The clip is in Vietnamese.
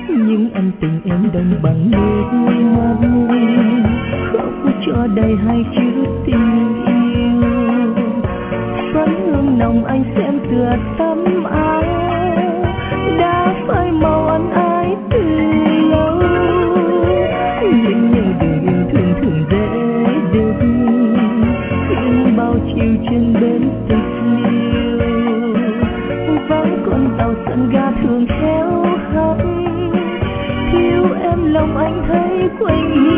nhưng ân tình em đông bằng nước mắt, khóc cho đầy hai chữ tình yêu. Phấn hương nồng anh xem tựa tấm áo đã phai màu ân ái từ lâu, nhưng nhớ đường yêu thương thường dễ được, nhưng bao chiều trên bến tịch liêu vắng con tàu sân ga thường theo khách, thiếu em lòng anh thấy quanh